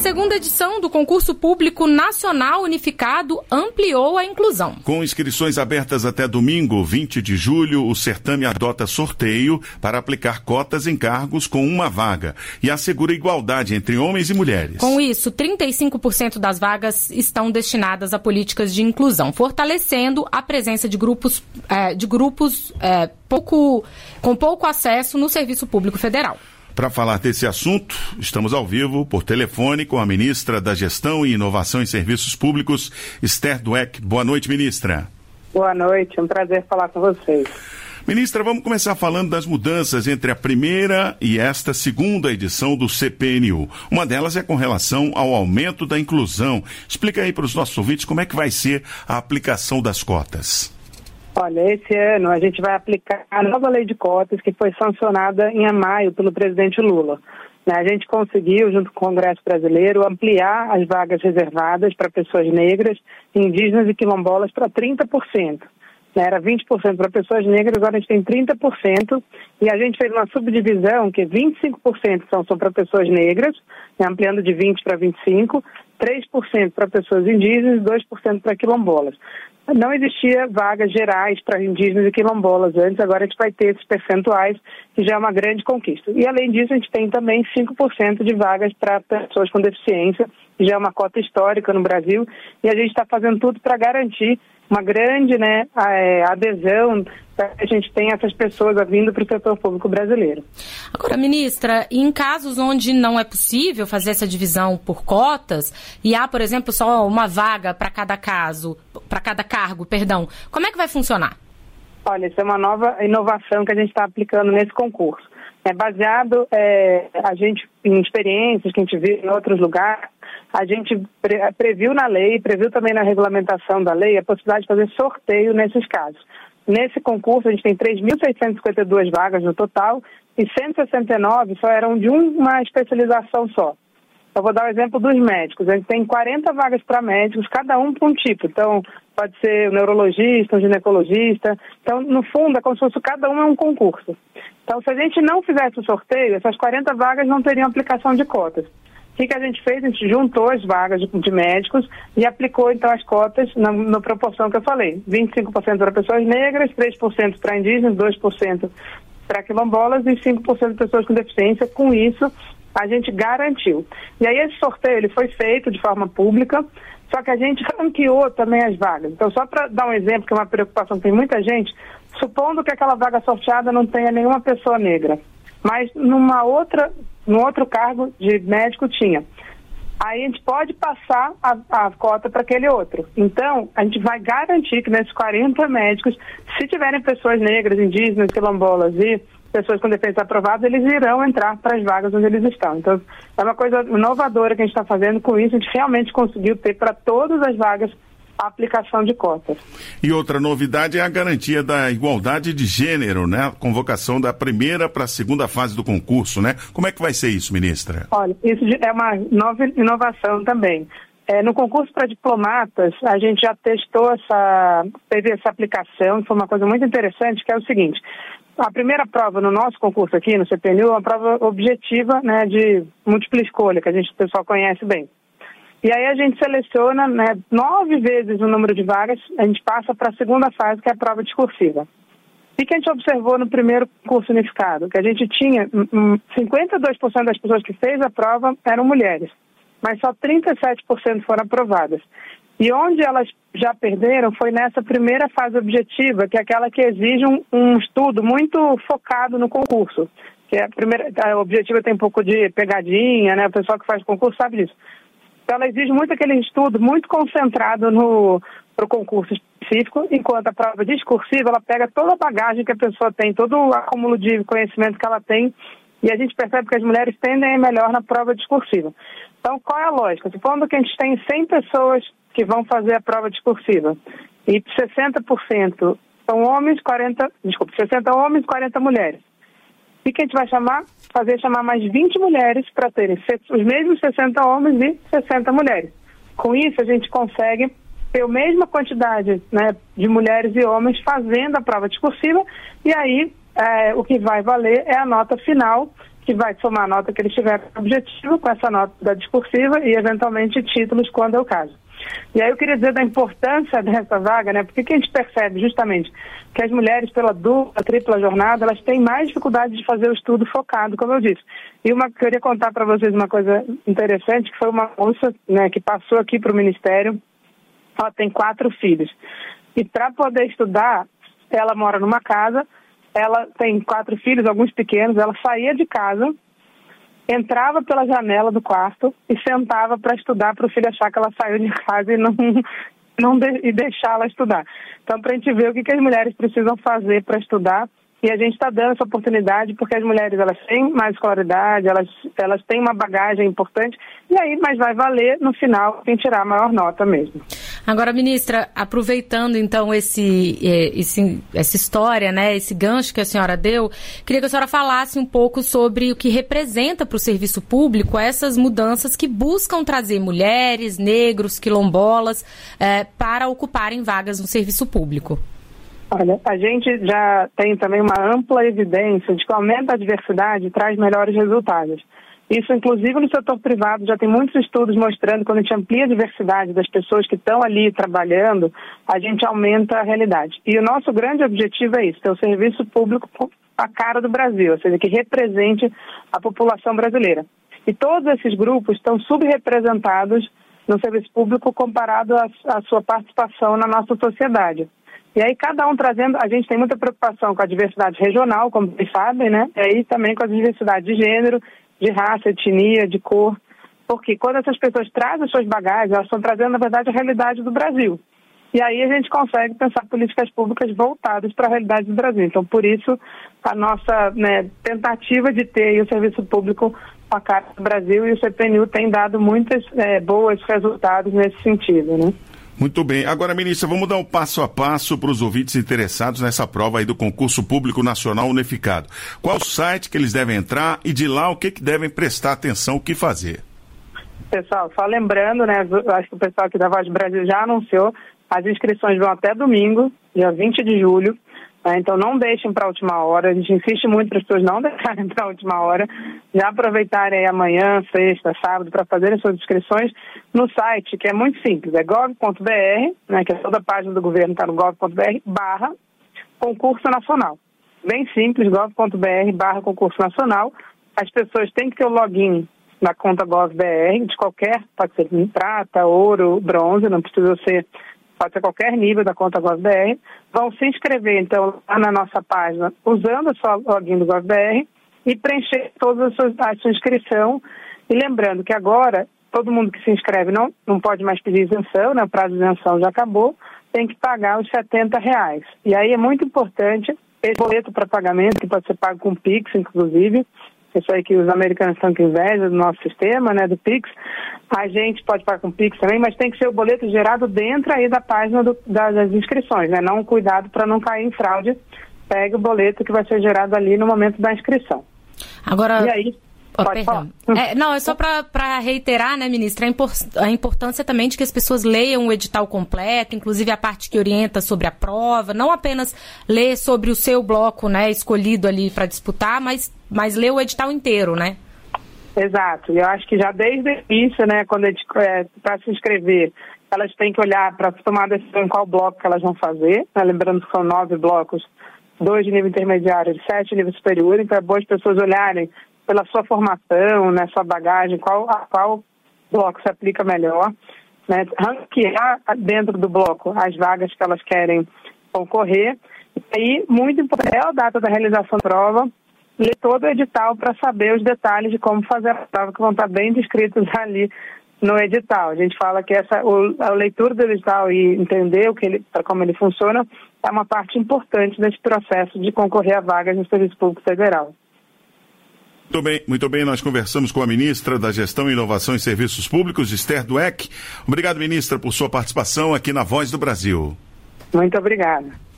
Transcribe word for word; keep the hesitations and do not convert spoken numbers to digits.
segunda edição do Concurso Público Nacional Unificado ampliou a inclusão. Com inscrições abertas até domingo, vinte de julho, o certame adota sorteio para aplicar cotas em cargos com uma vaga e assegura igualdade entre homens e mulheres. Com isso, trinta e cinco por cento das vagas estão destinadas a políticas de inclusão, fortalecendo a presença de grupos, é, de grupos é, pouco, com pouco acesso no Serviço Público Federal. Para falar desse assunto, estamos ao vivo por telefone com a ministra da Gestão e Inovação em Serviços Públicos, Esther Dweck. Boa noite, ministra. Boa noite, é um prazer falar com vocês. Ministra, vamos começar falando das mudanças entre a primeira e esta segunda edição do C P N U. Uma delas é com relação ao aumento da inclusão. Explica aí para os nossos ouvintes como é que vai ser a aplicação das cotas. Olha, esse ano a gente vai aplicar a nova lei de cotas que foi sancionada em maio pelo presidente Lula. A gente conseguiu, junto com o Congresso Brasileiro, ampliar as vagas reservadas para pessoas negras, indígenas e quilombolas para trinta por cento. Era vinte por cento para pessoas negras, agora a gente tem trinta por cento. E a gente fez uma subdivisão que vinte e cinco por cento são, são para pessoas negras, ampliando de vinte para vinte e cinco, três por cento para pessoas indígenas e dois por cento para quilombolas. Não existia vagas gerais para indígenas e quilombolas antes, agora a gente vai ter esses percentuais, que já é uma grande conquista. E além disso, a gente tem também cinco por cento de vagas para pessoas com deficiência, que já é uma cota histórica no Brasil, e a gente está fazendo tudo para garantir uma grande né, adesão, para que a gente tenha essas pessoas vindo para o setor público brasileiro. Agora, ministra, em casos onde não é possível fazer essa divisão por cotas, e há, por exemplo, só uma vaga para cada caso, para cada cargo, perdão, como é que vai funcionar? Olha, isso é uma nova inovação que a gente está aplicando nesse concurso. É baseado é, a gente, em experiências que a gente viu em outros lugares. A gente pre- previu na lei, previu também na regulamentação da lei a possibilidade de fazer sorteio nesses casos. Nesse concurso, a gente tem três mil seiscentas e cinquenta e duas vagas no total e cento e sessenta e nove só eram de uma especialização só. Eu vou dar o exemplo dos médicos. A gente tem quarenta vagas para médicos, cada um para um tipo. Então, pode ser um neurologista, um ginecologista. Então, no fundo, é como se fosse cada um é um concurso. Então, se a gente não fizesse o sorteio, essas quarenta vagas não teriam aplicação de cotas. O que, que a gente fez? A gente juntou as vagas de, de médicos e aplicou, então, as cotas na, na proporção que eu falei. vinte e cinco por cento para pessoas negras, três por cento para indígenas, dois por cento para quilombolas e cinco por cento de pessoas com deficiência. Com isso, a gente garantiu. E aí, esse sorteio ele foi feito de forma pública, só que a gente ranqueou também as vagas. Então, só para dar um exemplo, que é uma preocupação que tem muita gente, supondo que aquela vaga sorteada não tenha nenhuma pessoa negra, mas numa outra, num outro cargo de médico tinha. Aí a gente pode passar a, a cota para aquele outro. Então, a gente vai garantir que nesses quarenta médicos, se tiverem pessoas negras, indígenas, quilombolas e pessoas com deficiência aprovadas, eles irão entrar para as vagas onde eles estão. Então, é uma coisa inovadora que a gente está fazendo. Com isso, a gente realmente conseguiu ter para todas as vagas a aplicação de cotas. E outra novidade é a garantia da igualdade de gênero, né? A convocação da primeira para a segunda fase do concurso, né? Como é que vai ser isso, ministra? Olha, isso é uma nova inovação também. É, no concurso para diplomatas, a gente já testou essa, teve essa aplicação, foi uma coisa muito interessante, que é o seguinte: a primeira prova no nosso concurso aqui, no C P N U, é uma prova objetiva, né, de múltipla escolha, que a gente, o pessoal conhece bem. E aí a gente seleciona, né, nove vezes o número de vagas, a gente passa para a segunda fase, que é a prova discursiva. O que a gente observou no primeiro curso unificado? Que a gente tinha um, cinquenta e dois por cento das pessoas que fez a prova eram mulheres, mas só trinta e sete por cento foram aprovadas. E onde elas já perderam foi nessa primeira fase objetiva, que é aquela que exige um, um estudo muito focado no concurso. Que é a primeira, a objetiva tem um pouco de pegadinha, né? O pessoal que faz concurso sabe disso. Então, ela exige muito aquele estudo muito concentrado no pro concurso específico, enquanto a prova discursiva, ela pega toda a bagagem que a pessoa tem, todo o acúmulo de conhecimento que ela tem, e a gente percebe que as mulheres tendem a ir melhor na prova discursiva. Então, qual é a lógica? Supondo que a gente tem cem pessoas que vão fazer a prova discursiva, e sessenta por cento são homens, quarenta, desculpa, sessenta homens, quarenta mulheres. O que a gente vai chamar? Fazer chamar mais vinte mulheres para terem os mesmos sessenta homens e sessenta mulheres. Com isso, a gente consegue ter a mesma quantidade, né, de mulheres e homens fazendo a prova discursiva, e aí é, o que vai valer é a nota final, que vai somar a nota que eles tiverem objetivo com essa nota da discursiva e, eventualmente, títulos, quando é o caso. E aí eu queria dizer da importância dessa vaga, né? Porque que a gente percebe justamente que as mulheres, pela dupla, tripla jornada, elas têm mais dificuldade de fazer o estudo focado, como eu disse. E uma, queria contar para vocês uma coisa interessante, que foi uma moça, né, que passou aqui para o Ministério. Ela tem quatro filhos. E para poder estudar, ela mora numa casa, ela tem quatro filhos, alguns pequenos, ela saía de casa, entrava pela janela do quarto e sentava para estudar, para o filho achar que ela saiu de casa e não, não de, e deixar ela estudar. Então, para a gente ver o que, que as mulheres precisam fazer para estudar, e a gente está dando essa oportunidade porque as mulheres, elas têm mais escolaridade, elas, elas têm uma bagagem importante, e aí, mas vai valer no final quem tirar a maior nota mesmo. Agora, ministra, aproveitando então esse, esse, essa história, né, esse gancho que a senhora deu, queria que a senhora falasse um pouco sobre o que representa para o serviço público essas mudanças que buscam trazer mulheres, negros, quilombolas eh, para ocuparem vagas no serviço público. Olha, a gente já tem também uma ampla evidência de que o aumento da diversidade traz melhores resultados. Isso, inclusive, no setor privado, já tem muitos estudos mostrando que quando a gente amplia a diversidade das pessoas que estão ali trabalhando, a gente aumenta a realidade. E o nosso grande objetivo é isso, ter o serviço público a cara do Brasil, ou seja, que represente a população brasileira. E todos esses grupos estão subrepresentados no serviço público comparado à, à sua participação na nossa sociedade. E aí cada um trazendo, a gente tem muita preocupação com a diversidade regional, como vocês sabem, né? E aí também com a diversidade de gênero, de raça, etnia, de cor, porque quando essas pessoas trazem as suas bagagens, elas estão trazendo, na verdade, a realidade do Brasil. E aí a gente consegue pensar políticas públicas voltadas para a realidade do Brasil. Então, por isso, a nossa, né, tentativa de ter aí o serviço público a cara do Brasil, e o C P N U tem dado muitos é, bons resultados nesse sentido, né? Muito bem. Agora, ministra, vamos dar um passo a passo para os ouvintes interessados nessa prova aí do Concurso Público Nacional Unificado. Qual o site que eles devem entrar e de lá o que, que devem prestar atenção, o que fazer? Pessoal, só lembrando, né, acho que o pessoal aqui da Voz do Brasil já anunciou, as inscrições vão até domingo, dia vinte de julho, né, então não deixem para a última hora, a gente insiste muito para as pessoas não deixarem para a última hora, já aproveitarem aí amanhã, sexta, sábado, para fazerem suas inscrições no site, que é muito simples, é gov ponto br, né, que é toda a página do governo, está no gov ponto br, barra concurso nacional. Bem simples, gov ponto br, barra concurso nacional. As pessoas têm que ter o login na conta GovBR, de qualquer, pode ser prata, ouro, bronze, não precisa ser, pode ser qualquer nível da conta GovBR. Vão se inscrever, então, lá na nossa página, usando o seu login do GovBR e preencher toda a sua, a sua inscrição. E lembrando que agora, todo mundo que se inscreve não, não pode mais pedir isenção, né? O prazo de isenção já acabou, tem que pagar os setenta reais. E aí é muito importante esse boleto para pagamento, que pode ser pago com Pix, inclusive. Isso aí que os americanos estão com inveja do nosso sistema, né, do Pix. A gente pode pagar com Pix também, mas tem que ser o boleto gerado dentro aí da página do, das inscrições, né? Não cuidado para não cair em fraude. Pegue o boleto que vai ser gerado ali no momento da inscrição. Agora... E aí... Oh, perdão. É, não, é só para reiterar, né, ministra, a, impor a importância também de que as pessoas leiam o edital completo, inclusive a parte que orienta sobre a prova, não apenas ler sobre o seu bloco, né, escolhido ali para disputar, mas, mas ler o edital inteiro, né? Exato. E eu acho que já desde o início, né, quando é, para se inscrever, elas têm que olhar para tomar a decisão em qual bloco que elas vão fazer, né, lembrando que são nove blocos, dois de nível intermediário e sete de nível superior, então é bom as pessoas olharem pela sua formação, né, sua bagagem, qual, a qual bloco se aplica melhor, né, ranquear dentro do bloco as vagas que elas querem concorrer, e muito importante é a data da realização da prova, ler todo o edital para saber os detalhes de como fazer a prova, que vão estar bem descritos ali no edital. A gente fala que essa, o, a leitura do edital e entender o que ele, como ele funciona é uma parte importante desse processo de concorrer a vagas no Serviço Público Federal. Muito bem, muito bem, nós conversamos com a ministra da Gestão, Inovação e Serviços Públicos, Esther Dweck. Obrigado, ministra, por sua participação aqui na Voz do Brasil. Muito obrigada.